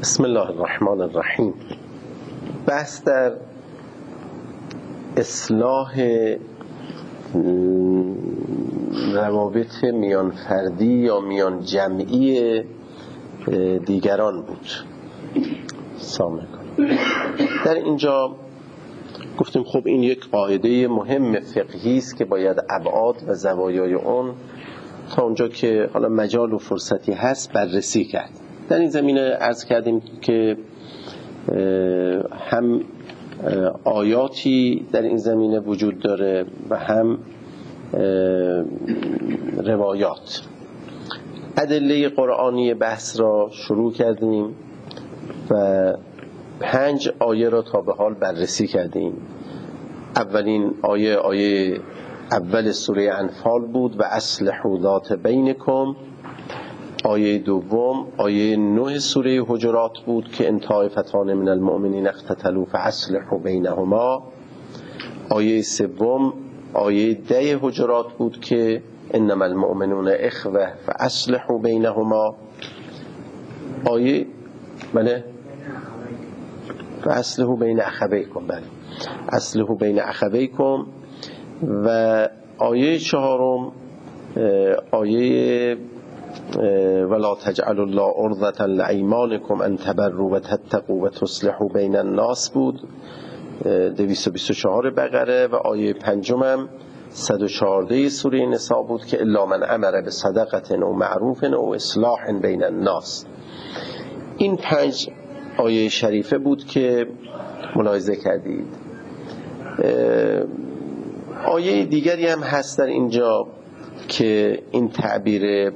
بسم الله الرحمن الرحیم. بحث در اصلاح روابط میان فردی یا میان جمعی دیگران بود. در اینجا گفتیم خب این یک قاعده مهم فقهی است که باید ابعاد و زوایای اون تا اونجا که حالا مجال و فرصتی هست بررسی کرد. در این زمینه عرض کردیم که هم آیاتی در این زمینه وجود داره و هم روایات. ادله قرآنی بحث را شروع کردیم و 5 آیه را تا به حال بررسی کردیم. اولین آیه اول سوره انفال بود و اصلحوا ذات بینکم. آیه دوم آیه 9 سوره حجرات بود که ان طائفتان من المؤمنین اقتتلوا فاصلحوا بینهما. آیه سوم آیه 10 حجرات بود که انما المؤمنون اخوه فاصلحوا بینهما. آیه فاصلحوا بین اخویکم، اصلحوا بین اخویکم. و آیه 4 آیه ولا تجعلوا الله عرضة لأیمانکم ان تبروا و تتقوا و تصلحوا بین الناس بود، 224 بقره. و آیه 5 114 سوره نساء بود که الا من امر بصدقة او معروف او اصلاح بین الناس. این 5 آیه شریفه بود که ملاحظه کردید. آیه دیگری هم هست در اینجا که این تعبیر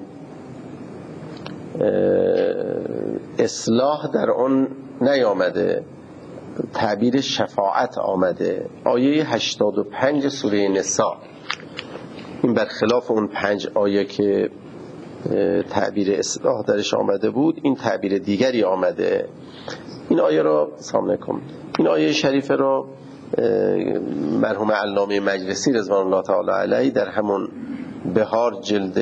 اصلاح در آن نیامده، تعبیر شفاعت آمده. آیه 85 سوره نساء، این برخلاف اون 5 آیه که تعبیر اصلاح درش آمده بود، این تعبیر دیگری آمده. این آیه را این آیه شریفه را مرحوم علامه مجلسی رضوان الله تعالی علیه در همون بهار جلد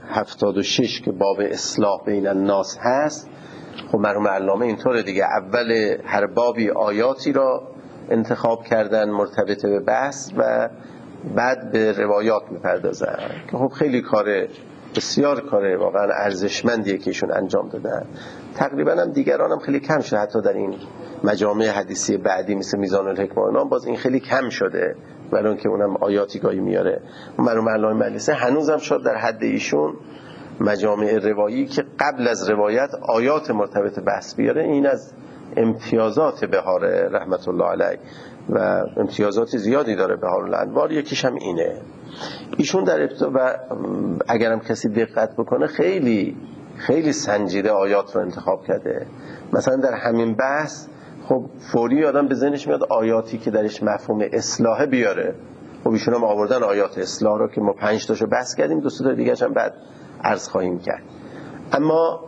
76 که باب اصلاح بین الناس هست، خب مرحوم علامه اینطوره دیگه، اول هر بابی آیاتی را انتخاب کردن مرتبط به بحث و بعد به روایات میپردازن که خب خیلی بسیار کاره واقعا ارزشمندیه که ایشون انجام دادن. تقریبا هم دیگران هم خیلی کم شده، حتی در این مجامع حدیثی بعدی مثل میزان الحکمه اینا باز این خیلی کم شده، ولی که اونم آیاتی گاهی میاره. مرحوم علامه مجلسی هنوزم شد در حد ایشون مجامع روایی که قبل از روایت آیات مرتبط بحث بیاره. این از امتیازات بهار رحمت الله علیه و امتیازات زیادی داره بهار الانوار. یکیش هم اینه. ایشون در ابتدا و اگرم کسی دقت بکنه خیلی خیلی سنجیده آیات رو انتخاب کرده. مثلا در همین بحث خب فوری آدم به ذهنش میاد آیاتی که درش مفهوم اصلاح بیاره. خب ایشون هم آوردن آیات اصلاح رو که ما 5 تاشو بحث کردیم، 2 تا دیگه هم بعد عرض خواهیم کرد. اما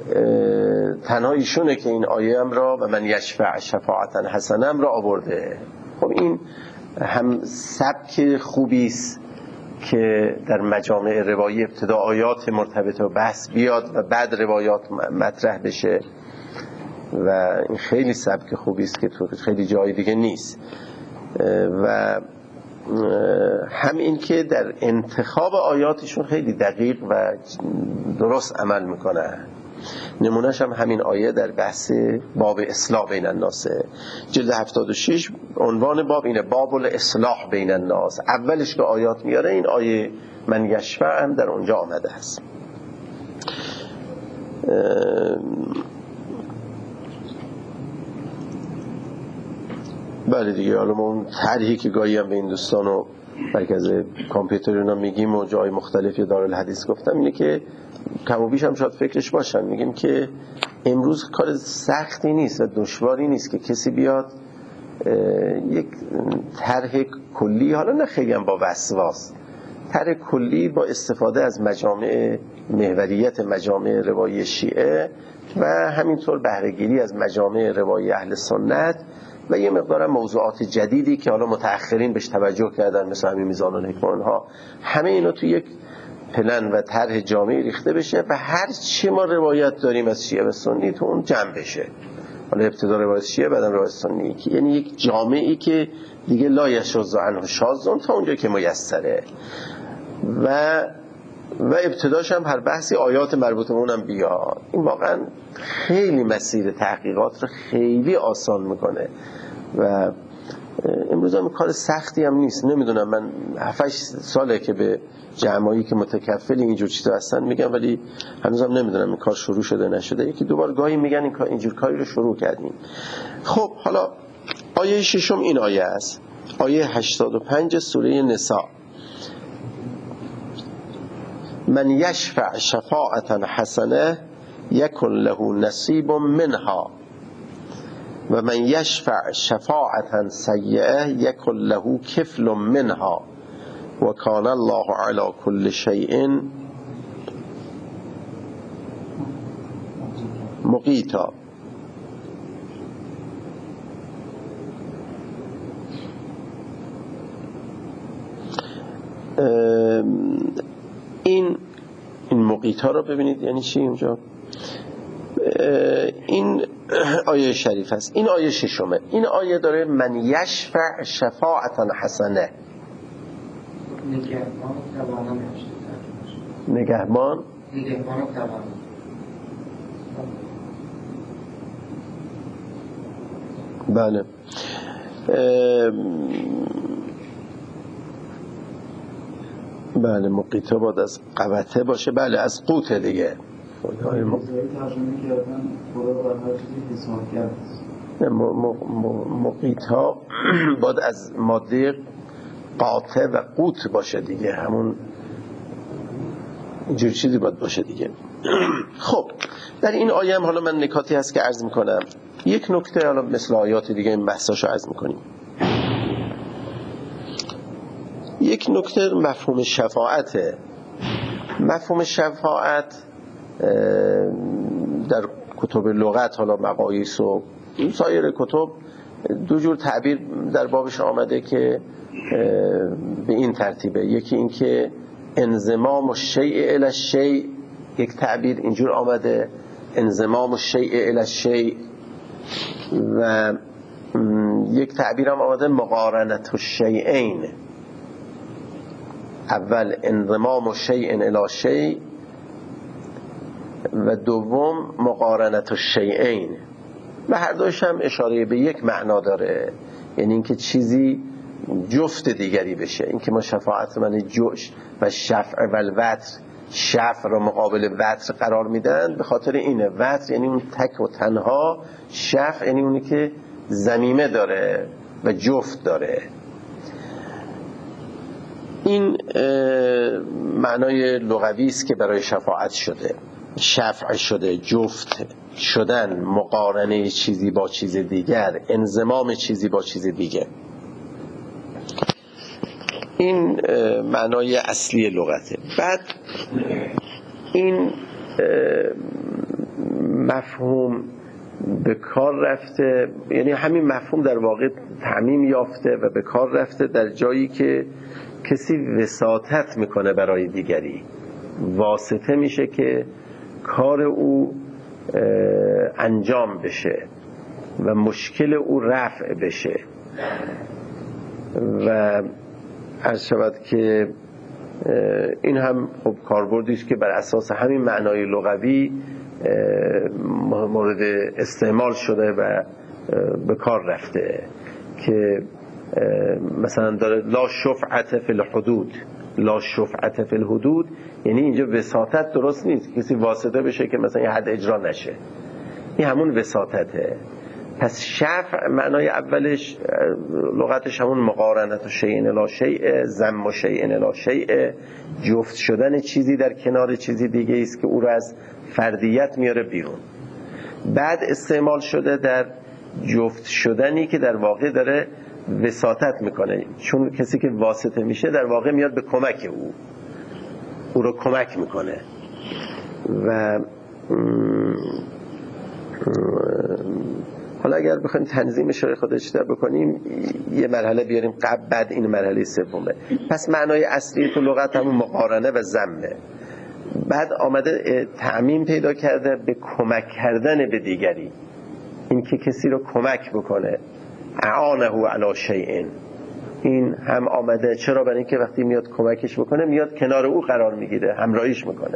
تنها ایشونه که این آیه هم را و من یشفع شفاعتا حسنه هم را آورده. خب این هم سبک خوبی است که در مجامع روایی ابتدا آیات مرتبط با بحث بیاد و بعد روایات مطرح بشه و این خیلی سبک خوبی است که تو خیلی جای دیگه نیست. و هم این که در انتخاب آیاتشون خیلی دقیق و درست عمل میکنه. نمونهش هم همین آیه در بحث باب اصلاح بین الناس جلد 76 عنوان باب اینه، باب الاصلاح بین الناس. اولش که آیات میاره این آیه من یشفع هم در اونجا آمده است. بله دیگه، حالا ما اون طرحی که گاهی هم به این دوستان و مرکز کامپیوتر اینا میگیم و جای مختلفی دارالحدیث گفتم اینه که کم و بیش هم شاید فکرش باشن. میگیم که امروز کار سختی نیست و دشواری نیست که کسی بیاد یک طرح کلی، حالا نه خیلی هم با وسواس، طرح کلی با استفاده از مجامع محوریت مجامع روایی شیعه و همینطور بهره‌گیری از مجامع روایی اهل سنت و یه مقدار موضوعات جدیدی که حالا متأخرین بهش توجه کردن مثل همین میزان الحکمه ها، همه اینا تو یک پلن و طرح جامعی ریخته بشه و هر چی ما روایت داریم از شیعه و سنی تو اون جمع بشه. حالا ابتدا روایت شیعه بعدم روایت سنی، یعنی یک جامعی که دیگه لا یشذ عنه شاذ تا اونجا که میسره و ابتداش هم هر بحثی آیات مربوط به اونم بیاد. این واقعا خیلی مسیر تحقیقات رو خیلی آسان میکنه و امروز هم کار سختی هم نیست. نمیدونم، من 7-8 ساله که به جمعایی که متکفل اینجور چیزا هستن میگم، ولی هنوزم نمیدونم این کار شروع شده نشده. یکی دوبار گاهی میگن اینجور کاری رو شروع کردیم. خب حالا آیه 6 این آیه است، آیه 85 سوره نساء. من یشفع شفاعة حسنه یکن له نصیب منها و من یشفع شفاعة سیئه یکن له کفل منها و کان الله علی کل شیء مقیتا. این مقیتا رو ببینید یعنی چی اینجا. این آیه شریف است. این آیه 6. این آیه داره من یشفع شفاعة حسنه، نگهبان و توان. بله بله مقیتا باید از قوته باشه. بله از قوت دیگه. مقیتا باید از ماده قاطع و قوت باشه دیگه، همون اینجور چیزی باید باشه دیگه. خب در این آیه هم حالا من نکاتی هست که عرض میکنم. یک نکته حالا مثل آیات دیگه این بحثاشو عرض میکنیم. یک نکته مفهوم شفاعته. مفهوم شفاعت در کتب لغت، حالا مقاییس و سایر کتب، دو جور تعبیر در بابش آمده که به این ترتیبه. یکی این که انضمام الشیء الی الشیء، یک تعبیر اینجور آمده انضمام الشیء الی الشیء، و یک تعبیر هم آمده مقارنة الشیئین. اول انضمام الشیء الی شیء و دوم مقارنة الشیئین، و هر دوش هم اشاره به یک معنا داره، یعنی اینکه چیزی جفت دیگری بشه. اینکه ما شفاعت من جوش و شفع و الوتر، شفع را مقابل وتر قرار میدن به خاطر اینه. وتر یعنی اون تک و تنها، شفع یعنی اونی که ضمیمه داره و جفت داره. این معنای لغوی است که برای شفاعت شده. شفع شده، جفت شدن، مقارنه چیزی با چیز دیگر، انضمام چیزی با چیز دیگر. این معنای اصلی لغته. بعد این مفهوم به کار رفته، یعنی همین مفهوم در واقع تعمیم یافته و به کار رفته در جایی که کسی وساطت میکنه برای دیگری، واسطه میشه که کار او انجام بشه و مشکل او رفع بشه. و عرض شود که این هم خب کاربردی است که بر اساس همین معنای لغوی مورد استعمال شده و به کار رفته، که مثلا داره لا شفعت فی الحدود، لا شفعت فی الحدود، یعنی اینجا وساطت درست نیست، کسی واسطه بشه که مثلا یه حد اجرا نشه، این همون وساطته. پس شفع معنای اولش لغتش همون مقارنت و شیء الی شیء، ضم و شیء الی شیء، جفت شدن چیزی در کنار چیزی دیگه است که او رو از فردیت میاره بیرون. بعد استعمال شده در جفت شدنی که در واقع داره وساطت میکنه، چون کسی که واسطه میشه در واقع میاد به کمک او رو کمک میکنه. و حالا اگر بخوایم تنظیمش رو خود اشتباه بکنیم یه مرحله بیاریم قبل، بعد این مرحله سومه. پس معنای اصلی تو لغت همون مقارنه و ضمه. بعد آمده تعمیم پیدا کرده به کمک کردن به دیگری، این که کسی رو کمک بکنه، اعانه علی شیء. این هم آمده چرا؟ برای اینکه وقتی میاد کمکش بکنه میاد کنار او قرار میگیره، همراهیش میکنه،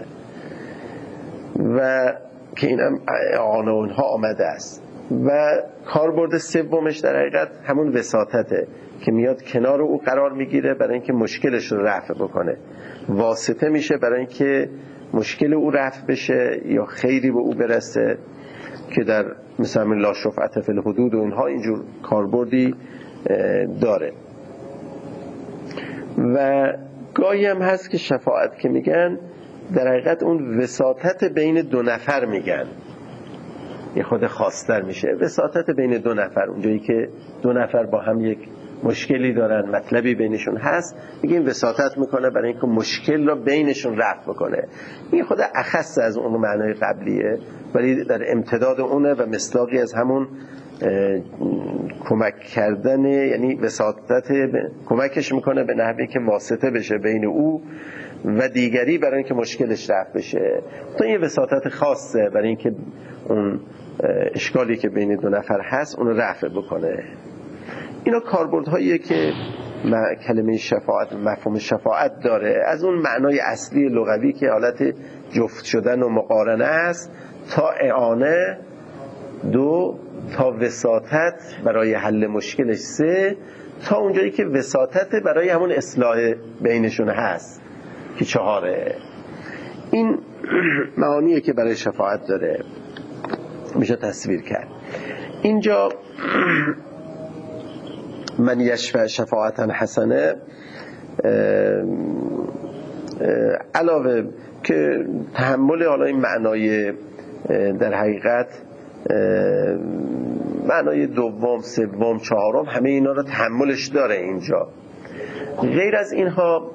و که این هم اعانه اونها آمده است. و کاربرد سومش در حقیقت همون وساطته که میاد کنار او قرار میگیره برای اینکه مشکلش رو رفع بکنه، واسطه میشه برای اینکه مشکل او رفع بشه یا خیری به او برسه، که در مثلا لا شفعة فی الحدود و اینها اینجور کاربردی داره. و گاهی هم هست که شفاعت که میگن در حقیقت اون وساطت بین دو نفر میگن، یه خود خاص‌تر میشه. وساطت بین دو نفر، اونجایی که دو نفر با هم یک مشکلی دارن، مطلبی بینشون هست، میگیم وساطت میکنه برای اینکه مشکل رو بینشون رفع بکنه. این خود اخص از اون معنای قبلیه، ولی در امتداد اونه و مصداقی از همون کمک کردن، یعنی وساطت کمکش میکنه به نحوی که واسطه بشه بین او و دیگری برای اینکه مشکلش رفع بشه. تو یه وساطت خاصه برای اینکه اون اشکالی که بین دو نفر هست اون رفع بکنه. اینا کاربردهاییه که کلمه شفاعت، مفهوم شفاعت داره، از اون معنای اصلی لغوی که حالت جفت شدن و مقارنه است، تا اعانه، 2 تا وساطت برای حل مشکلش، 3 تا اونجایی که وساطت برای همون اصلاح بینشون هست که 4. این معانیه که برای شفاعت داره، میشه تصویر کرد. اینجا من یشفع شفاعتا حسنه، علاوه که تحمل حالا این معنای در حقیقت معنای 2، 3، 4 همه اینا رو تحملش داره اینجا. غیر از اینها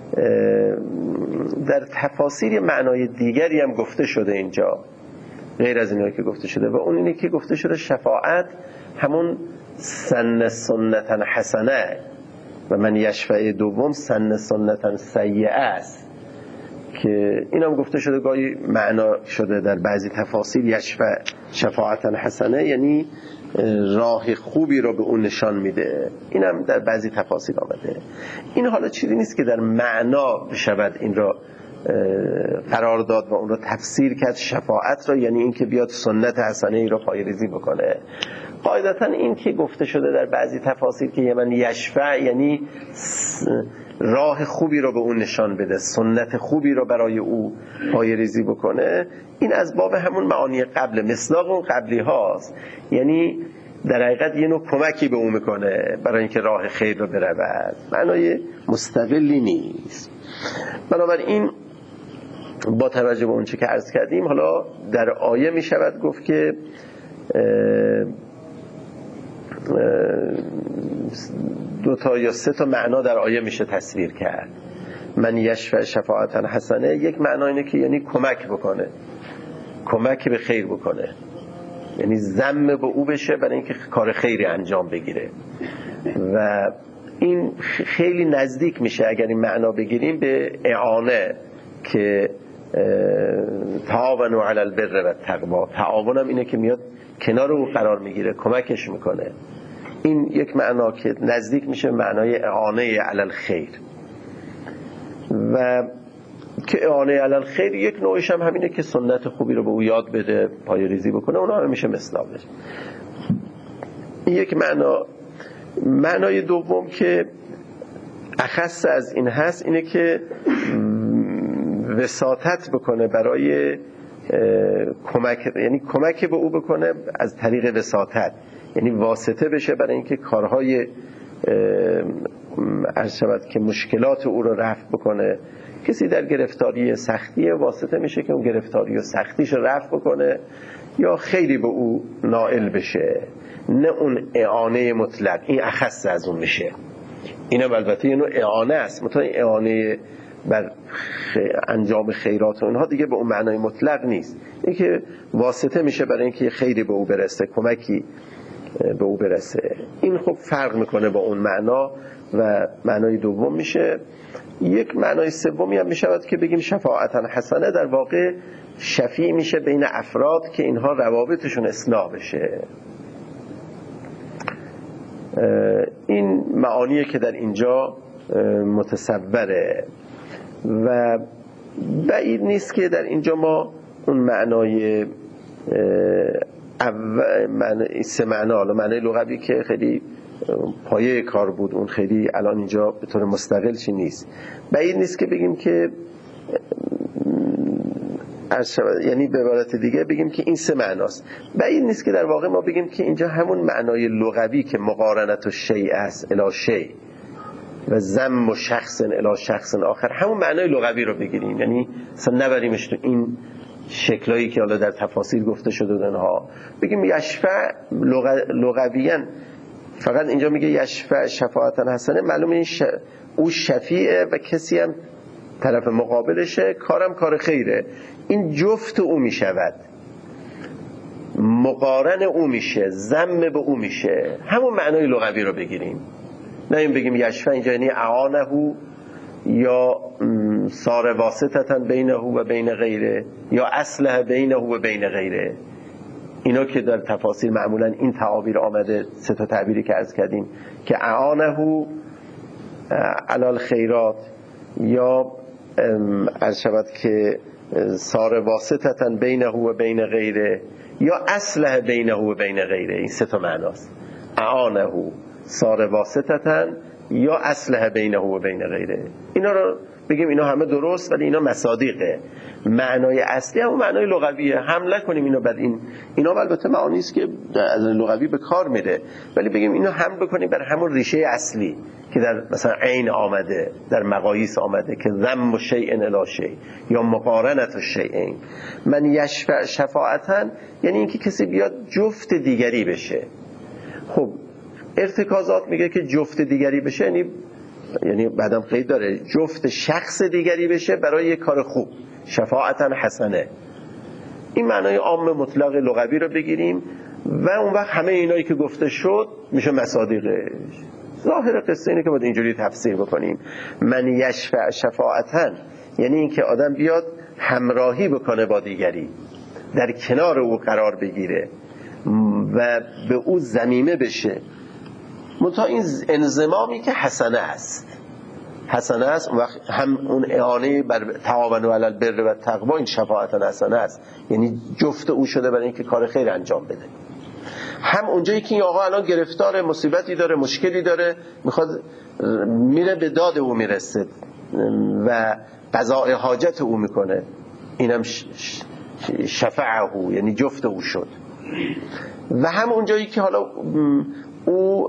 در تفاسیر معنای دیگری هم گفته شده اینجا، غیر از اینها که گفته شده، و اون اینه که گفته شده شفاعت همون سن سنتا حسنه و من یشفع 2 سن سنتا سیئه است، که این هم گفته شده گاهی معنا شده در بعضی تفاسیر یشفع شفاعتا حسنه یعنی راه خوبی رو به اون نشان میده. این هم در بعضی تفاسیر آمده. این حالا چیزی نیست که در معنا بشود این را قرار داد و اون رو تفسیر کرد شفاعت را، یعنی این که بیاد سنت حسنه ای را پایه‌ریزی بکنه. قاعدتا این که گفته شده در بعضی تفاسیر که من یشفع یعنی راه خوبی رو به اون نشان بده، سنت خوبی رو برای او پایه‌ریزی بکنه، این از باب همون معانی قبل، مصداق اون قبلی هاست، یعنی در حقیقت یه نوع کمکی به اون میکنه برای اینکه راه خیر رو برود، معنای مستقلی نیست. بنابراین با توجه به اون چه که عرض کردیم، حالا در آیه می شود گفت که 2 یا 3 معنا در آیه میشه تصویر کرد. من یشفع شفاعتا حسنه، یک معنا اینه که یعنی کمک بکنه، کمک به خیر بکنه، یعنی ضم به او بشه برای اینکه کار خیری انجام بگیره، و این خیلی نزدیک میشه اگر این معنا بگیریم به اعانه که تعاونوا علی البر و التقوا. تعاون هم اینه که میاد کنار او قرار میگیره، کمکش میکنه. این یک معنا که نزدیک میشه معنای اعانه علی الخیر، و که اعانه علی الخیر یک نوعش هم همینه که سنت خوبی رو به او یاد بده، پایه‌ریزی بکنه، اونا هم میشه مصداقش. این یک معنا. معنای دوم که اخص از این هست اینه که وساطت بکنه برای کمک، یعنی کمک به او بکنه از طریق وساطت، یعنی واسطه بشه برای اینکه کارهای عرض شود که مشکلات او رو رفع بکنه. کسی در گرفتاری سختیه، واسطه میشه که اون گرفتاری و سختیش رو رفع بکنه یا خیری به او نائل بشه، نه اون اعانه مطلق. این اخص از اون میشه. اینم البته یه نوع اعانه است، مثلا اعانه بر انجام خیرات و اینها دیگه به اون معنای مطلق نیست. این که واسطه میشه برای اینکه خیری به او برسه، کمکی به او برسه. این خب فرق میکنه با اون معنا و معنای دوم میشه. یک معنای سومی هم میشود که بگیم شفاعتا حسنه، در واقع شفیع میشه بین افراد که اینها روابطشون اصلاح بشه. این معانیه که در اینجا متصوره و بعید نیست که در اینجا ما اون معنای سه معنا، معنای لغوی که خیلی پایه کار بود، اون خیلی الان اینجا به طور مستقل چی نیست. بعید نیست که بگیم که یعنی به عبارت دیگه بگیم که این سه معناست. بعید نیست که در واقع ما بگیم که اینجا همون معنای لغوی که مقارنت و شیء است الی شیء و ضم و شخص الی شخص آخر، همون معنای لغوی رو بگیریم، یعنی اصلا نبریمش تو این شکلایی که حالا در تفاسیر گفته شده اونها. بگیم یشفع لغویاً فقط اینجا میگه یشفع شفاعتا حسنه، معلومه او شفیعه و کسی هم طرف مقابلشه، کارم کار خیره، این جفت او میشود، مقارن او میشه، ضم به او میشه. همون معنای لغوی رو بگیریم، نه این بگیم یشفع اینجا یعنی اعانه یا صار واسطتا بینه و بین غیره یا اصلح بینه و بین غیره. اینا که در تفاسیر معمولا این تعابیر آمده، سه تا تعبیری که عرض کردیم که اعانه علی الخیرات یا عرض شود که صار واسطتا بینه و بین غیره یا اصلح بینه و بین غیره. این سه تا معناست، اعانه صار واسطتا یا اصلح بینه و بین غیره. اینا رو بگیم اینا همه درست، ولی اینا مصادیقه. معنای اصلی هم معنای لغویه، حمله کنیم اینو بعد اینا البته معانی است که از لغوی به کار میره، ولی بگیم اینو حمل بکنیم بر همون ریشه اصلی که در مثلا عین آمده، در مقاییس آمده که ضم شیء الی شیء یا مقارنت الشیئین. من یشفع شفاعتا یعنی اینکه کسی بیاد جفت دیگری بشه. خب ارتکازات میگه که جفت دیگری بشه یعنی بعدم قید داره جفت شخص دیگری بشه برای یک کار خوب، شفاعتا حسنه. این معنای عام مطلق لغوی رو بگیریم و اون وقت همه اینایی که گفته شد میشه مصادیقش. ظاهر قصه اینه که باید اینجوری تفسیر بکنیم. من یشفع شفاعتا یعنی اینکه آدم بیاد همراهی بکنه با دیگری، در کنار او قرار بگیره و به او ضمیمه بشه. منتها این انضمامی که حسنه است اون وقت هم اون اعانه بر تعاونوا علی البر و التقوا، این شفاعت حسنه است، یعنی جفت او شده برای اینکه کار خیر انجام بده. هم اونجایی که این آقا الان گرفتار مصیبتی داره، مشکلی داره، میخواد میره به داد او میرسه و قضاء حاجت او میکنه، اینم شفعه یعنی جفت او شد. و هم اونجایی که حالا او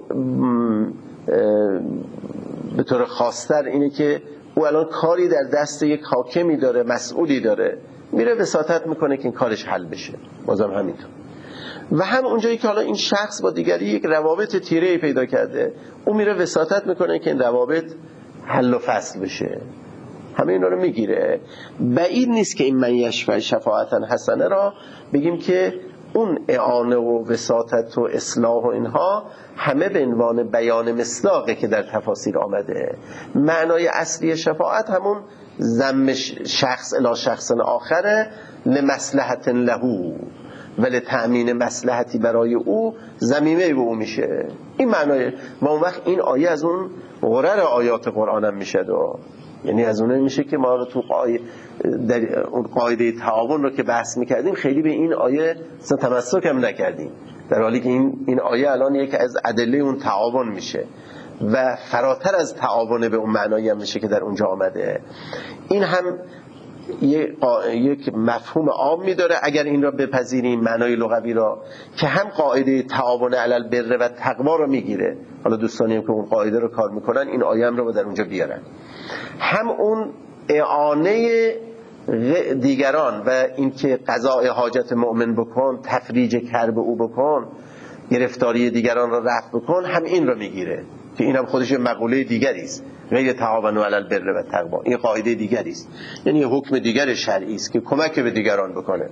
به طور خاص‌تر اینه که او الان کاری در دست یک حاکمی داره، مسئولی داره، میره وساطت میکنه که این کارش حل بشه، بازم همینطور. و هم اونجایی که حالا این شخص با دیگری یک روابط تیره‌ای پیدا کرده، او میره وساطت میکنه که این روابط حل و فصل بشه. همه اینا رو میگیره. بعید نیست که این من یشفع شفاعتا حسنه را بگیم که اون اعانه و وساطت و اصلاح و اینها همه به عنوان بیان مصداقه که در تفاسیر آمده. معنای اصلی شفاعت همون ضم شخص الی شخص آخره لمصلحت له و لتأمین مصلحتی برای او، ضمیمه به او میشه. این معنای و اون وقت این آیه از اون غرر آیات قرآن هم میشه یعنی از اونه میشه که ما تو در اون قاعده تعاون رو که بحث میکردیم خیلی به این آیه تمسک هم نکردیم، در حالی که این آیه الان یک از ادله اون تعاون میشه و فراتر از تعاون به اون معنایی هم میشه که در اونجا آمده. این هم یک مفهوم عامی داره اگر این را بپذیریم، معنای لغوی را، که هم قاعده تعاون علی البر و تقوا رو میگیره. حالا دوستانی هم که اون قاعده رو کار میکنن این آیه هم رو در اونجا بیارن، هم اون اعانه دیگران و اینکه قضاء حاجت مؤمن بکن، تفریج کرب او بکن، گرفتاری دیگران را رفع بکن، هم این رو میگیره. که اینم خودش مقوله دیگری است. غیر تعاونوا علی البر و التقوا، این قاعده دیگری است، یعنی حکم دیگر شرعی است که کمک به دیگران بکنه،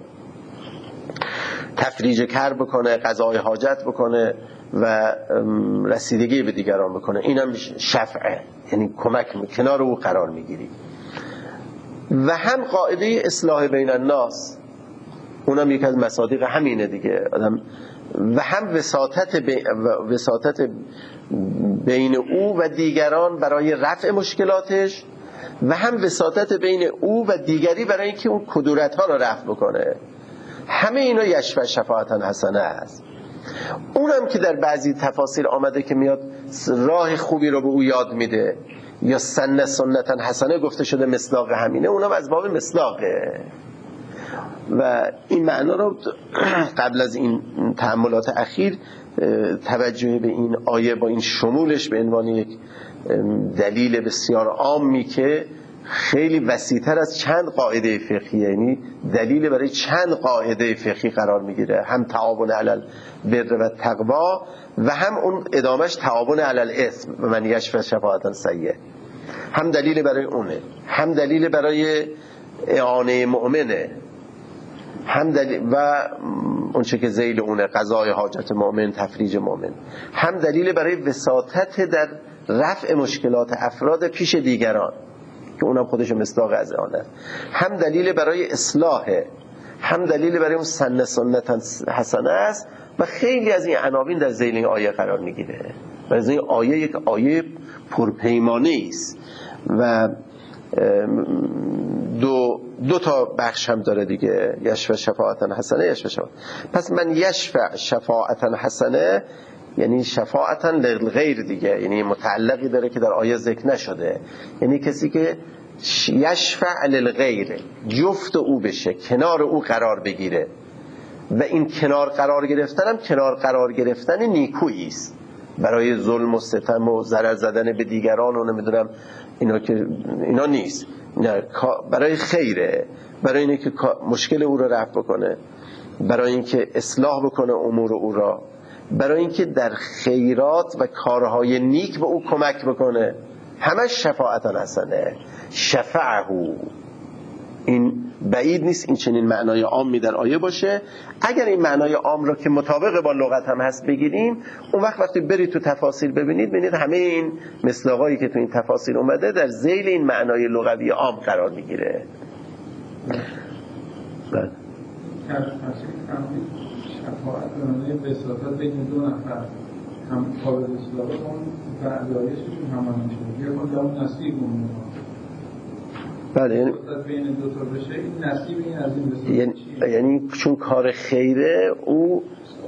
تفریج کرب بکنه، قضای حاجت بکنه و رسیدگی به دیگران بکنه. اینم شفعه، یعنی کمک، کنار او قرار میگیری. و هم قاعده اصلاح بین الناس، اونم یک از مصادیق همینه دیگه آدم. و هم وساطت بین او و دیگران برای رفع مشکلاتش، و هم وساطت بین او و دیگری برای اینکه اون کدورت ها رو رفع بکنه. همه اینا یشفع شفاعتا حسنه است. اونم که در بعضی تفاسیر آمده که میاد راه خوبی رو به او یاد میده، یا سنتا حسنه گفته شده، مصداق همینه، اونم از باب مصداقه. و این معنا رو قبل از این تأملات اخیر توجه به این آیه با این شمولش به عنوان یک دلیل بسیار عامی که خیلی وسیع‌تر از چند قاعده فقهی، یعنی دلیل برای چند قاعده فقهی قرار میگیره، هم تعاون علی البر و التقوا و هم اون ادامش تعاون علی الاثم و من یشفع شفاعتا سیئه، هم دلیل برای اونه، هم دلیل برای اعانه مؤمنه، هم دلیل و اون چه که ذیل اونه، قضای حاجت مؤمن، تفریج مؤمن، هم دلیل برای وساطت در رفع مشکلات افراد پیش دیگران که اونم خودش مصداق از آنه، هم دلیل برای اصلاحه، هم دلیل برای اون سنت حسنه است. و خیلی از این عناوین در ذیل این آیه قرار میگیره و از این آیه یک آیه پرپیمانه است و دو تا بخش هم داره دیگه، یشفع شفاعتا حسنه، یشفع شفاعتا. پس من یشفع شفاعتا حسنه یعنی شفاعتا للغیر دیگه، یعنی متعلقی داره که در آیه ذکر نشده، یعنی کسی که یشفع للغیر، جفت او بشه، کنار او قرار بگیره. و این کنار قرار گرفتن هم کنار قرار گرفتن نیکویی است، برای ظلم و ستم و ضرر زدن به دیگران و نمیدونم اینا نیست، نه، برای خیره، برای اینه که مشکل او رو رفع بکنه، برای اینکه اصلاح بکنه امور او را، برای اینکه در خیرات و کارهای نیک به او کمک بکنه. همش شفاعتا حسنه، شفعه. این بعید نیست این چنین معنای عامی در آیه باشه. اگر این معنای عام رو که مطابق با لغت هم هست بگیریم، اون وقتی برید تو تفاسیر ببینید همه این مصداقایی که تو این تفاسیر اومده در ذیل این معنای لغوی عام قرار میگیره. بله. شفاعت به وساطت بین دو نفر هم قابل اصلاح اون و علایششون هم میشه، یا اون نصیب اون. بله، یعنی بین دو تا بشه این نصیب این از این یعنی چون کار خیره او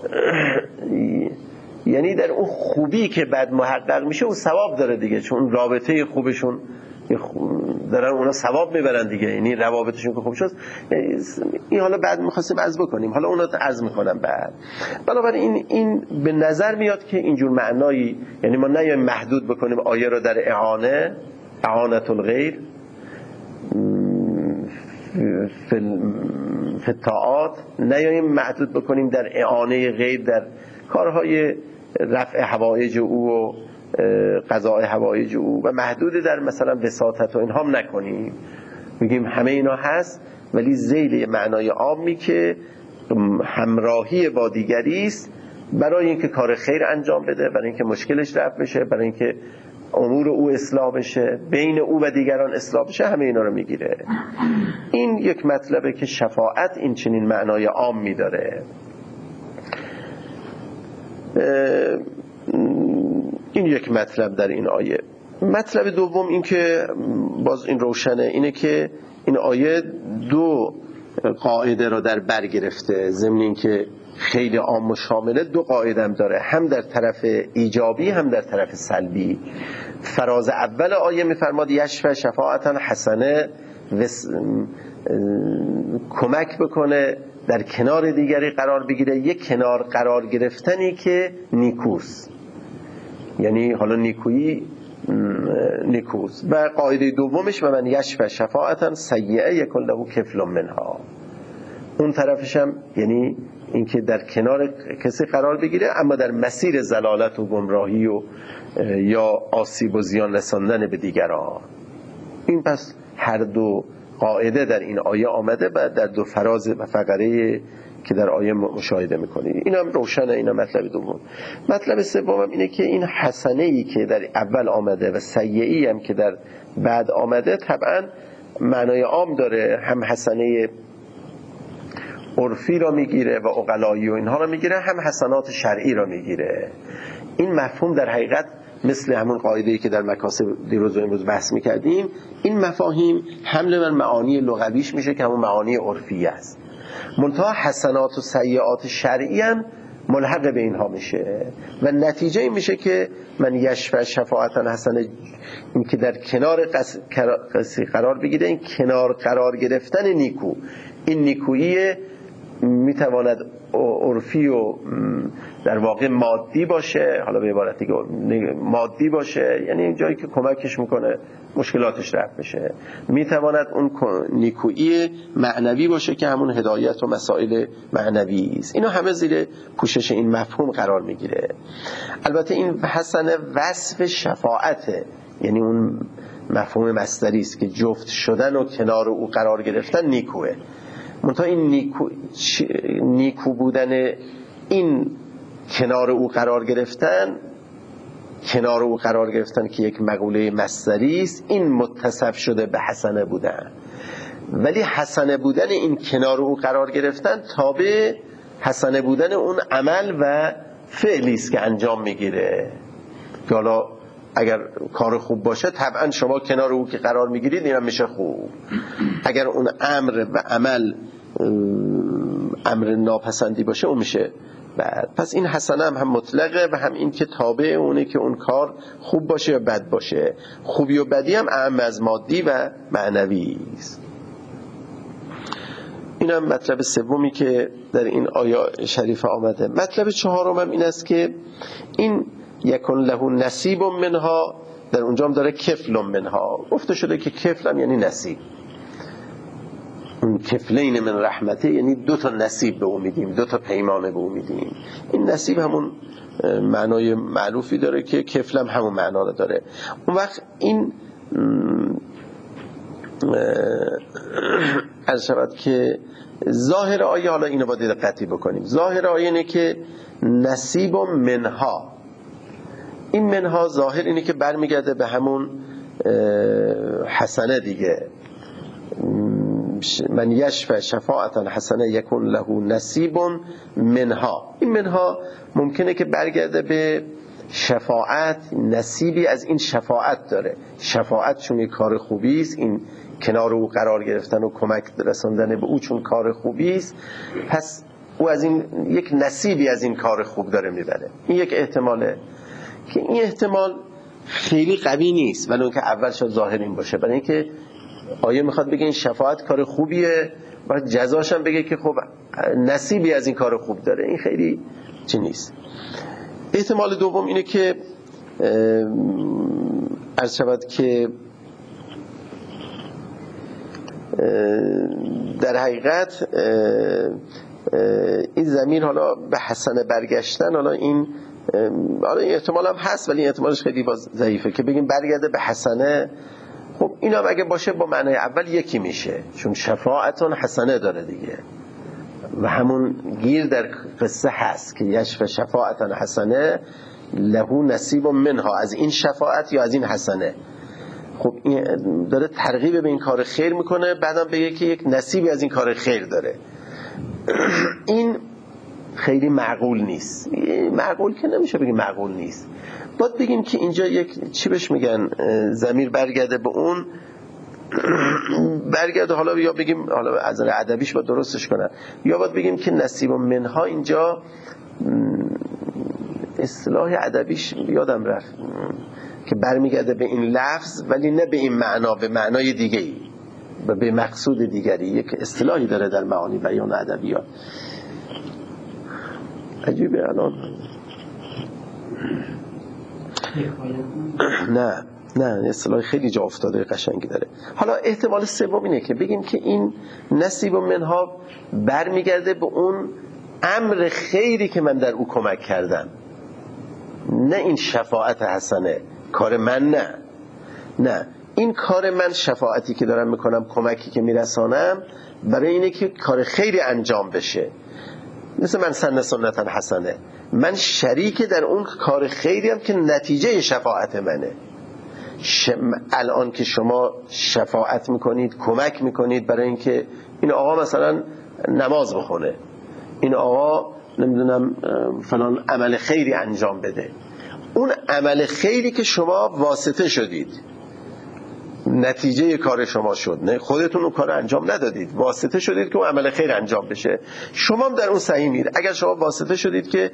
یعنی در اون خوبی که بعد محقق میشه اون ثواب داره دیگه، چون رابطه خوبشون دارن اونا ثواب میبرن دیگه، یعنی روابطشون که خوب شد. این حالا بعد می‌خواستیم عرض بکنیم، حالا اونا عرض میکنم بعد. بنابراین این به نظر میاد که اینجور معنایی، یعنی ما نیایم محدود بکنیم آیه رو در اعانت الغیر فی الطاعات، نیاییم محدود بکنیم در اعانه غیر در کارهای رفع حوائج او و قضاء حوائج او، و محدود در مثلا وساطت و اینها هم نکنیم، بگیم همه اینا هست، ولی ذیل معنای عامی که همراهی با دیگری است برای اینکه کار خیر انجام بده، برای اینکه مشکلش رفع بشه، برای اینکه امور او اصلاح بشه، بین او و دیگران اصلاح بشه، همه اینا رو میگیره. این یک مطلبه که شفاعت این چنین معنای عامی داره. این یک مطلب در این آیه. مطلب دوم این که باز این روشنه، اینه که این آیه دو قاعده را در بر گرفته، ضمن این که خیلی عام و شامله، دو قاعده هم داره، هم در طرف ایجابی هم در طرف سلبی. فراز اول آیه میفرماد یشفع شفاعتا حسنه، کمک بکنه در کنار دیگری قرار بگیره، یک کنار قرار گرفتنی که نیکوست، یعنی حالا نیکویی نیکوست. و قاعده دومش و من یشفع شفاعتا سیئه یکن له کفل منها، اون طرفش هم یعنی اینکه در کنار کسی قرار بگیره اما در مسیر ضلالت و گمراهی و یا آسیب و زیان رساندن به دیگران. این پس هر دو قاعده در این آیه آمده و در دو فراز و فقره که در آیه مشاهده میکنید. این هم روشنه. این هم مطلب دوم. مطلب سوم اینه که این حسنه ای که در اول آمده و سیئه‌ای هم که در بعد آمده طبعا معنای عام داره، هم حسنه عرفی را میگیره و عقلایی و اینها را میگیره، هم حسنات شرعی را میگیره. این مفهوم در حقیقت مثل همون قاعده‌ای که در مکاسب دیروز و امروز بحث میکردیم، این مفاهیم حمل بر معانی لغویش میشه که همون معانی عرفی است. منتها حسنات و سیئات شرعی هم ملحق به اینها میشه و نتیجه این میشه که من یشفع شفاعتا حسنه، این که در کنار کسی قرار بگیره، این کنار قرار گرفتن نیکو، این نیکویی میتواند عرفی و در واقع مادی باشه، حالا به عبارت دیگه مادی باشه، یعنی جایی که کمکش میکنه مشکلاتش رفع بشه. میتواند اون نیکویی معنوی باشه که همون هدایت و مسائل معنوی است. اینا همه زیر پوشش این مفهوم قرار میگیره. البته این حسنه وصف شفاعته، یعنی اون مفهوم مصدری است که جفت شدن و کنار او قرار گرفتن نیکوه. منتها این نیکو بودن، این کنار او قرار گرفتن که یک مقوله مصدری است، این متصف شده به حسنه بودن. ولی حسنه بودن این کنار او قرار گرفتن تابع حسنه بودن اون عمل و فعلی است که انجام میگیره. که حالا اگر کار خوب باشه طبعا شما کنار او که قرار میگیرید اینم میشه خوب. اگر اون امر و عمل امر ناپسندی باشه اون میشه بد. پس این حسنه هم مطلقه و هم این که تابع اونه که اون کار خوب باشه یا بد باشه. خوبی و بدی هم اهم از مادی و معنوی است. این هم مطلب سومی که در این آیه شریف آمده. مطلب چهارم هم این است که این یکن له نصیب منها، در اونجا هم داره کفل منها گفته شده که کفل هم یعنی نصیب. اون کفلین من رحمته یعنی 2 تا نصیب به او میدیم، 2 تا پیمانه به او میدیم. این نصیب همون معنای معروفی داره که کفل هم همون معنا رو داره. اون وقت این عرض شود که ظاهر آیه، حالا اینو باید دقتی بکنیم، ظاهر آیه اینه که نصیب منها، این منها ظاهر اینه که برمیگرده به همون حسنه دیگه. من یشفع شفاعتا حسنه یکون له نصیب منها. این منها ممکنه که برگرده به شفاعت، نصیبی از این شفاعت داره. شفاعت چون یک کار خوبی است، این کنار او قرار گرفتن و کمک رساندن به او چون کار خوبی است، پس او از این یک نصیبی از این کار خوب داره میبره. این یک احتماله که این احتمال خیلی قوی نیست، ولی اون که اول شاید ظاهر این باشه، برای اینکه آیه میخواد بگه این شفاعت کار خوبیه و جزاش هم بگه که خب نصیبی از این کار خوب داره. این خیلی چی نیست. احتمال دوم اینه که عرض شود که در حقیقت این ضمیر حالا به حسنه برگشتن، حالا این احتمال هم هست ولی احتمالش خیلی ضعیفه که بگیم برگرده به حسنه. خب این هم اگه باشه با معنای اول یکی میشه، چون شفاعتون حسنه داره دیگه و همون گیر در قصه هست که یشفع شفاعتون حسنه له نصیب منها، از این شفاعت یا از این حسنه. خب این داره ترغیب به این کار خیر میکنه، بعدم بگه که یک نصیبی از این کار خیر داره. این خیلی معقول نیست. معقول که نمیشه بگیم معقول نیست، باید بگیم که اینجا یک چی بهش میگن ضمیر برگرده به اون، برگرده حالا یا بگیم حالا از نظر ادبیش باید درستش کنن، یا باید بگیم که نصیب منها اینجا اصطلاح ادبیش یادم رفت که برمیگرده به این لفظ ولی نه به این معنا، به معنای دیگه‌ای و به مقصود دیگری. یک اصطلاحی داره در معانی بیان ادبیات. عجیبه الان نه اصطلاح خیلی جا افتاده قشنگی داره. حالا احتمال سوم اینه که بگیم که این نصیب منها برمیگرده به اون امر خیری که من در او کمک کردم، نه این شفاعت حسنه کار من، نه این کار من، شفاعتی که دارم میکنم، کمکی که میرسانم برای اینه که کار خیری انجام بشه. مثل من سن سنتا حسنه، من شریک در اون کار خیری هم که نتیجه شفاعت منه. الان که شما شفاعت میکنید، کمک میکنید برای اینکه این آقا مثلا نماز بخونه، این آقا نمیدونم فلان عمل خیری انجام بده، اون عمل خیری که شما واسطه شدید، نتیجه کار شما شد، نه خودتون اون کار انجام ندادید، واسطه شدید که اون عمل خیر انجام بشه، شما هم در اون سهیمید. اگر شما واسطه شدید که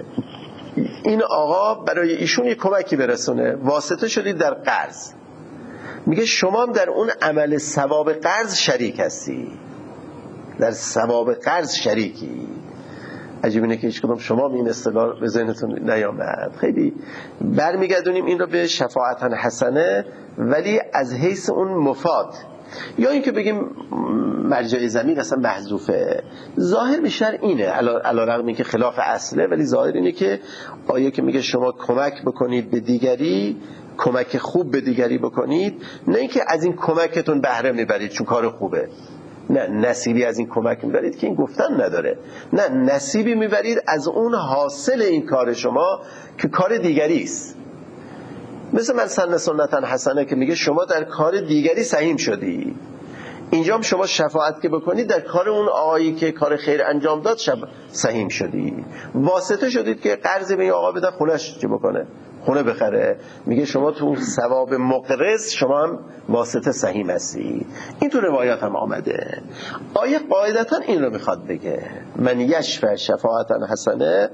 این آقا برای ایشون یک کمکی برسونه، واسطه شدید در قرض، میگه شما هم در اون عمل ثواب قرض شریک هستی، در ثواب قرض شریکی. عجیب اینه که هیچ کدوم شما این اصطلاح به ذهنتون نیامد. خیلی برمیگردونیم این رو به شفاعتا حسنه، ولی از حیث اون مفاد، یا اینکه بگیم مرجع ضمیر اصلا محذوفه. ظاهر بیشتر اینه، علیرغم اینکه خلاف اصله، ولی ظاهر اینه که آیه که میگه شما کمک بکنید به دیگری، کمک خوب به دیگری بکنید، نه اینکه از این کمکتون بهره میبرید چون کار خوبه، نه نصیبی از این کمک میبرید که این گفتن نداره، نه نصیبی میبرید از اون حاصل این کار شما که کار دیگری است. مثل من سن سنتا حسنه که میگه شما در کار دیگری سهیم شدی، اینجا هم شما شفاعت که بکنید در کار اون آقایی که کار خیر انجام داد سهیم شدی، واسطه شدید که قرض به این آقا بده خونش چی بکنه، خونه بخره، میگه شما تو ثواب مقرض شما هم واسطه سهیم هستی. این تو روایات هم آمده. آیه قاعدتا این رو میخواد بگه، من یشفع شفاعتا حسنه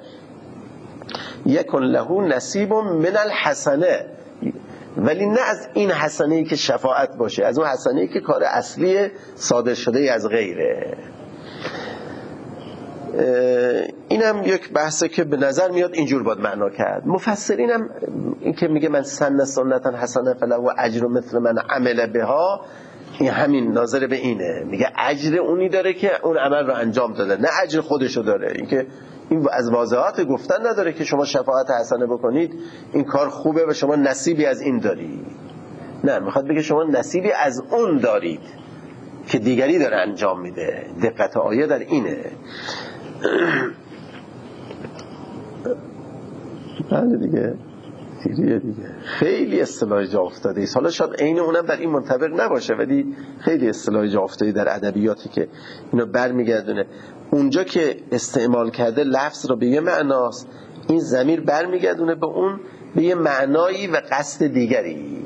یکن له نصیب من الحسنه، ولی نه از این حسنه‌ای که شفاعت باشه، از اون حسنه‌ای که کار اصلی صادر شده از غیره. اینم یک بحثه که به نظر میاد اینجور باید معنا کرد. مفسرینم این که میگه من سن سنتا حسنه فله اجر مثل من عمل بها، این همین ناظر به اینه، میگه اجر اونی داره که اون عمل رو انجام داده، نه اجر خودشو داره. این که این از واضحات گفتن نداره که شما شفاعت حسنه بکنید این کار خوبه و شما نصیبی از این داری، نه، میخواد بگه شما نصیبی از اون دارید که دیگری داره انجام میده. دقت آیه در اینه. بله دیگه، تیریه دیگه، خیلی اصطلاح جا افتاده است. حالا شاید عین اونم در این منطبق نباشه، ولی خیلی اصطلاح جا افتاده در ادبیاتی که اینو برمیگردونه. اونجا که استعمال کرده لفظ رو به یه معناست، این ضمیر برمیگردونه به اون به یه معنایی و قصد دیگری.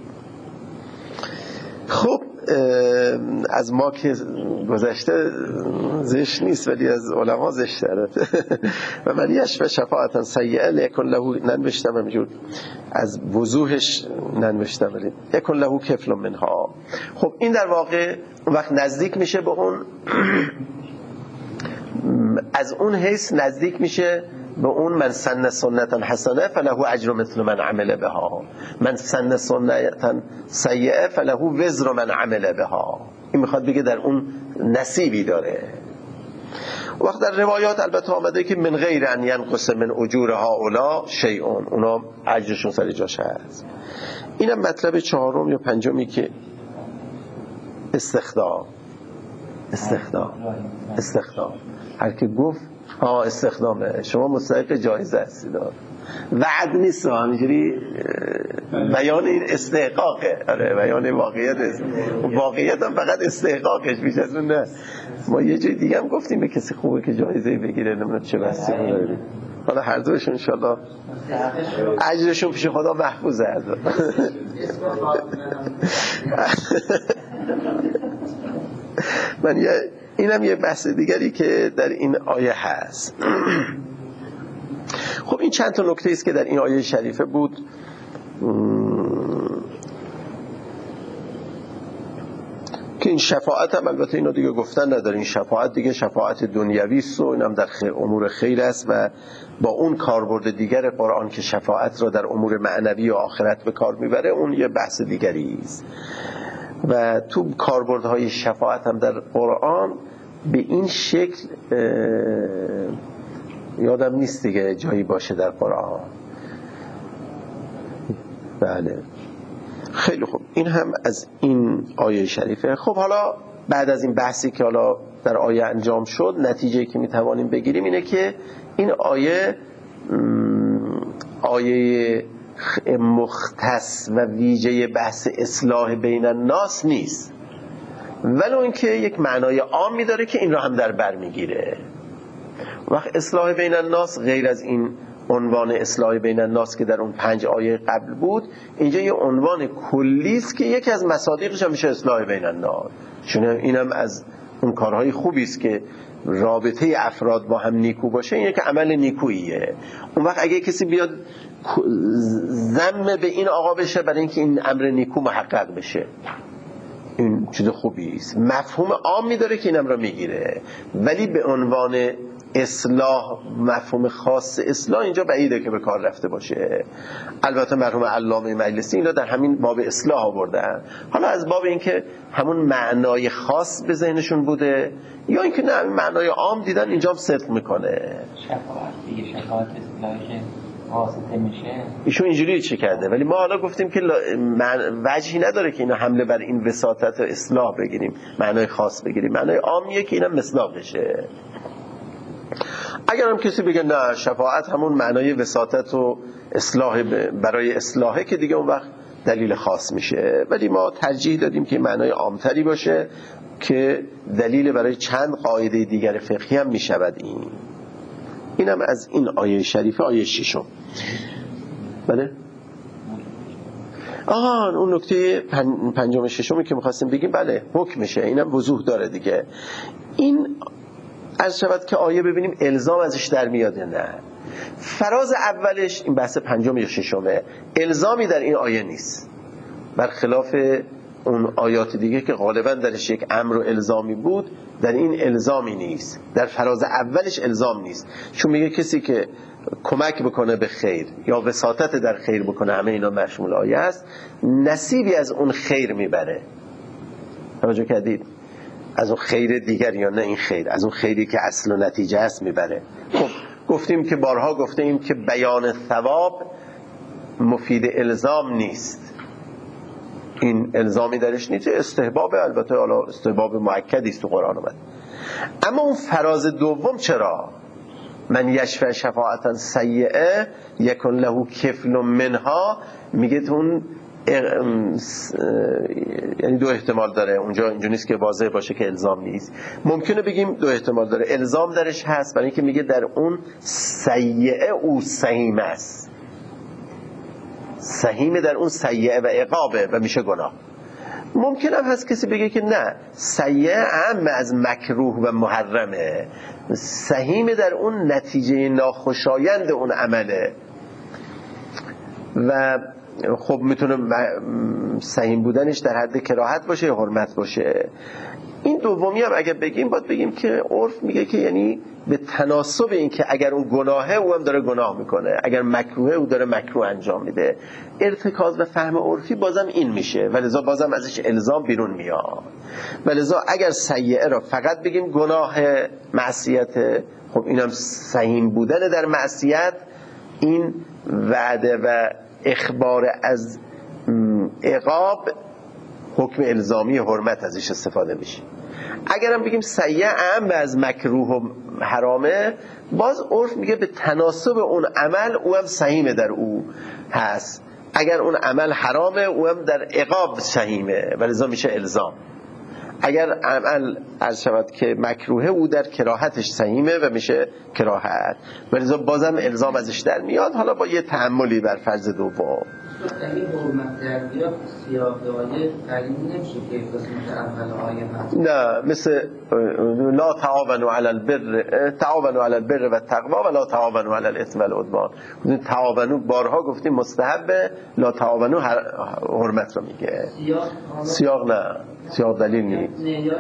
خب از ما که گذشته زشت نیست، ولی از علما زشت دارد. و من یشفع شفاعتا سیئه لیکن له، ننوشتم همینجور از وضوحش ننوشتم، ولی یکن له کفل منها. خب این در واقع وقت نزدیک میشه به اون، از اون حیث نزدیک میشه به اون من سن سنتا حسنه فله اجر مثل من عمل بها، من سن سنتا سیئه فله وزر من عمل بها. این میخواد بگه در اون نصیبی داره. وقت در روایات البته آمده که من غیر ان ینقص من اجور هؤلاء شیء، اونا اجرشون سر جاش هست. اینم مطلب چهارم یا پنجمی که استخدام هر که گفت استخدامه، شما مستحق جایزه هستید. وعد نیست، همینجوری بیان این استحقاقه. آره، بیان واقعیت است. واقعیت هم فقط استحقاقش، بیش از اون نه. ما یه جای دیگه هم گفتیم به کسی خوبه که جایزه بگیره، نمیدونم چه بحثی داریم. حالا هر دوشون انشالله اجرشون پیش خدا محفوظه. من اینم یه بحث دیگری که در این آیه هست. خب این چند تا نکته است که در این آیه شریفه بود. که این شفاعت هم البته اینو دیگه گفتن نداره، این شفاعت دیگه شفاعت دنیوی است و اینم در امور خیر است و با اون کاربرد دیگر قرآن که شفاعت را در امور معنوی و آخرت به کار میبره، اون یه بحث دیگری است. و تو کاربردهای شفاعت هم در قرآن به این شکل یادم نیست دیگه جایی باشه در قرآن. بله خیلی خوب، این هم از این آیه شریفه. خب حالا بعد از این بحثی که حالا در آیه انجام شد، نتیجه‌ای که میتوانیم بگیریم اینه که این آیه آیه مختص و ویژه بحث اصلاح بین الناس نیست، ولو اینکه یک معنای عامی داره که این را هم در بر میگیره. وقت اصلاح بین الناس غیر از این عنوان اصلاح بین الناس که در اون 5 آیه قبل بود، اینجا یه عنوان کلی است که یکی از مصادیقش هم میشه اصلاح بین الناس. چون اینم از اون کارهای خوبی است که رابطه افراد با هم نیکو باشه، این یک عمل نیکوییه. اون وقت اگه کسی بیاد ذم به این آقا بشه برای اینکه این امر نیکو محقق بشه، این چیز خوبی است، مفهوم عامی داره که اینم را میگیره، ولی به عنوان اصلاح، مفهوم خاص اصلاح اینجا بعیده که به کار رفته باشه. البته مرحوم علامه مجلسی این را در همین باب اصلاح آوردن، حالا از باب اینکه همون معنای خاص به ذهنشون بوده یا اینکه نه معنای عام دیدن اینجا هم صدق میکنه. شفاعت اصلاحی واسطه میشه ایشون اینجوری چه کرده، ولی ما حالا گفتیم که وجهی نداره که اینا حمله بر این وساطت و اصلاح بگیریم، معنای خاص بگیریم، معنای عامیه که اینا مصداق بشه. اگر هم کسی بگه نه شفاعت همون معنای وساطت و اصلاح برای اصلاحه، که دیگه اون وقت دلیل خاص میشه، ولی ما ترجیح دادیم که معنای عامتری باشه که دلیل برای چند قاعده دیگر فقهی هم میشود. اینم از این آیه شریفه، آیه 6. بله اون نکته 5 و 6 که می‌خواستیم بگیم، بله حکمشه، اینم وضوح داره دیگه. این از شود که آیه ببینیم الزام ازش در میاد نه. فراز اولش این بحث 5 یا 6، الزامی در این آیه نیست، برخلاف اون آیات دیگه که غالبا درش یک امر و الزامی بود، در این الزامی نیست، در فراز اولش الزام نیست. چون میگه کسی که کمک بکنه به خیر یا وساطت در خیر بکنه، همه اینا مشمول آیه است، نصیبی از اون خیر میبره. توجه کردید؟ از اون خیر دیگر یا نه این خیر، از اون خیری که اصل و نتیجه است میبره. خب گفتیم که بارها گفتیم که بیان ثواب مفید الزام نیست، این الزامی درش نیست، استحباب، البته حالا استحباب مؤکدی است تو قرآن اومد. اما اون فراز دوم چرا؟ من یشفع شفاعتا سیئه یکن له کفل منها، میگه تو اون یعنی 2 احتمال داره اونجا، اینجا نیست که واضح باشه که الزام نیست. ممکنه بگیم 2 احتمال داره، الزام درش هست برای اینکه میگه در اون سیئه او سهیم است، سهیم در اون سیئه و عقابه و میشه گناه. ممکن هم هست کسی بگه که نه، سیئه اعم از مکروه و محرمه، سهیم در اون نتیجه ناخوشایند اون عمله، و خب میتونه سهیم بودنش در حد کراهت باشه یا حرمت باشه. این دومی هم اگر بگیم باید بگیم که عرف میگه که یعنی به تناسب این که اگر اون گناهه او هم داره گناه میکنه، اگر مکروهه او داره مکروه انجام میده. ارتکاز و فهم عرفی بازم این میشه، ولذا بازم ازش الزام بیرون میاد. ولذا اگر سیئه را فقط بگیم گناه معصیت، خب اینم سهیم بودن در معصیت، این وعده و اخبار از عقاب حکم الزامی حرمت ازش استفاده میشه. اگرم بگیم سیئه اعم از مکروه و حرامه، باز عرف میگه به تناسب اون عمل او هم سهیمه در او هست، اگر اون عمل حرامه او هم در عقاب سهیمه، ولذا میشه الزام. اگر عمل عرض شود که مکروهه او در کراهتش سهیمه و میشه کراهت، ولذا بازم الزام ازش در میاد، حالا با یه تأملی بر فرض دوم. این حرمت در بیاد سیاق آیه قرینی نمیشه که قسمت اول آیه هست؟ نه، مثل لا تعاونوا علی البر، تعاونوا علی البر و التقوا و لا تعاونوا علی الاثم والعدوان. تعاونوا بارها گفتیم مستحبه، لا تعاونوا حرمت رو میگه. سیاق نه، سیاق دلیل نیست.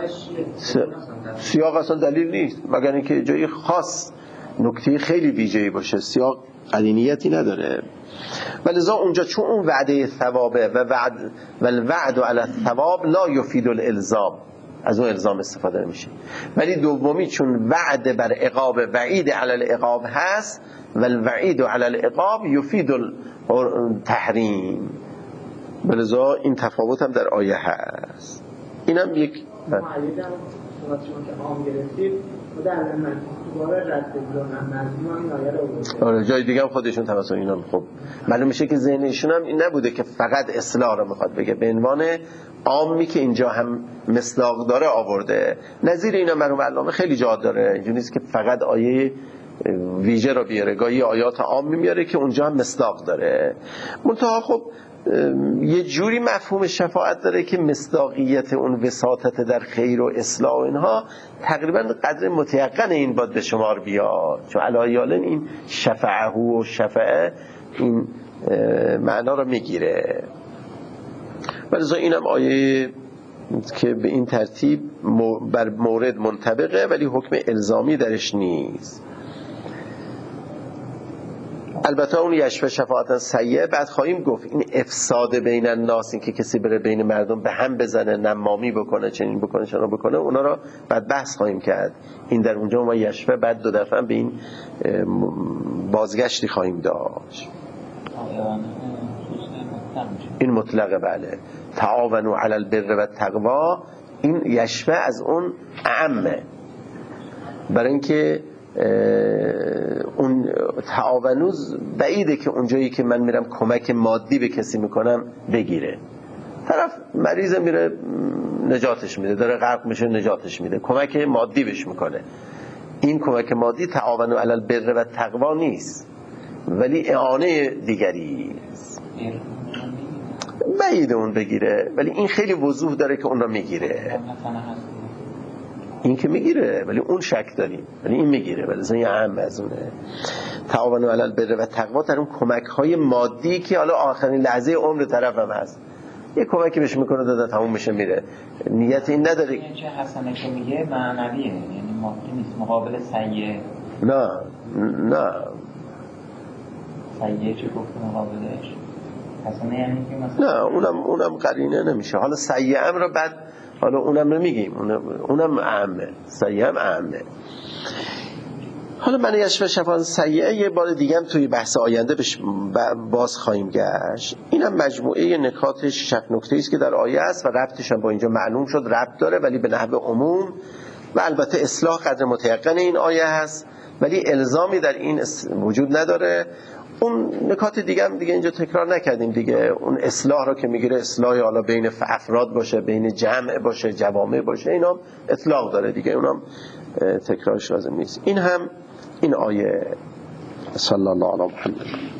سیاق اصلا دلیل نیست مگر اینکه جای خاص نکته خیلی ویژه‌ای باشه، سیاق قرینیتی نداره. ولذا اونجا چون اون وعده ثوابه و الوعد علی الثواب لا یفید الالزام، از اون الزام استفاده نمیشه. ولی دومی چون وعد بر عقاب، وعید علی العقاب هست و الوعید علی العقاب یفید التحریم، بلذا این تفاوت هم در آیه هست. اینم یک معیدم شما که عام گرفتید و در من دوباره رد بزنم مجموع این آیه رو آره جای دیگه هم خودشون توسط اینا خب معلوم میشه که ذهنشون هم این نبوده که فقط اصلاح رو میخواد بگه، به عنوان عامی که اینجا هم مصداق داره آورده. نظیر اینا مرحوم علامه خیلی جا داره، اینجوری نیست که فقط آیه ویژه رو بیاره، گاهی آیات عام میاره که اونجا هم مصداق داره. منتها خب یه جوری مفهوم شفاعت داره که مصداقیت اون وساطت در خیر و اصلاح و اینها تقریبا قدر متیقن این باید به شمار بیاد، چون علایالن این شفعه و شفعه این معنا رو میگیره. ولی اینم آیه که به این ترتیب بر مورد منطبقه ولی حکم الزامی درش نیست. البته اون یشفع شفاعتا سیئه بعد خواهیم گفت این افساد بین الناس، این که کسی بره بین مردم به هم بزنه، نمامی بکنه، چنین بکنه چنان بکنه، اونا را بعد بحث خواهیم کرد. این در اونجا ما یشفع بعد دو دفعه به این بازگشتی خواهیم داشت. این مطلقه بله. تعاونوا علی البر و التقوا، این یشفع از اون اعمه، برای اینکه اون تعاونوز بعیده که اونجایی که من میرم کمک مادی به کسی میکنم بگیره. طرف مریض میره نجاتش میده، داره غرق میشه نجاتش میده، کمک مادی بهش میکنه. این کمک مادی تعاونوا علی البر و التقوا نیست، ولی اعانه دیگری است. بعید اون بگیره، ولی این خیلی وضوح داره که اون را میگیره. این که میگیره ولی اون شک داریم، ولی این میگیره، ولی این اهم از اونه. تعاونوا علی البر و تقوا در اون کمک های مادی که حالا آخرین لحظه عمر طرف هم هست، یه کمکی بهش میکنه داده تموم میشه میره، نیت این نداره. این چه حسنه که میگه معنویه، یعنی مادی نیست، مقابل سیئه. نه سیئه چه گفت مقابلش؟ حسنه یعنی که مثلا نه اونم قرینه نمیشه. حالا سیئه ام رو بعد حالا اونم نمیگیم، اونم اهمه، سیئه هم اهمه. حالا من یشفع شفاعت سیئه یه بار دیگه هم توی بحث آینده بهش باز خواهیم گشت. اینم مجموعه نکاتش 6 نکته است که در آیه است و ربطش هم با اینجا معلوم شد، ربط داره ولی به نحو عموم و البته اصلاح قدر متیقن این آیه هست ولی الزامی در این وجود نداره. اون نکات دیگه هم دیگه اینجا تکرار نکردیم دیگه. اون اصلاح رو که میگیره اصلاحی حالا بین افراد باشه، بین جمع باشه، جوامع باشه، اینا اطلاق داره دیگه، اونم تکرارش لازم نیست. این هم این آیه. صلی الله علی محمد.